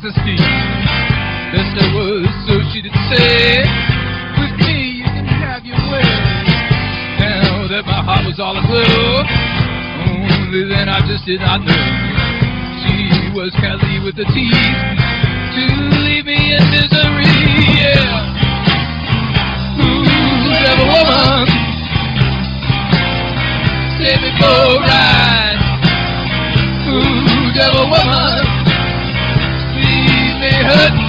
to speak. This there was, so she did say, with me you can have your way. Now that my heart was all aglow, only then I just did not know she was Kelly with the teeth to leave me in misery. Yeah. Ooh, devil woman, take me for a ride. Ooh, devil woman, leave me hurting.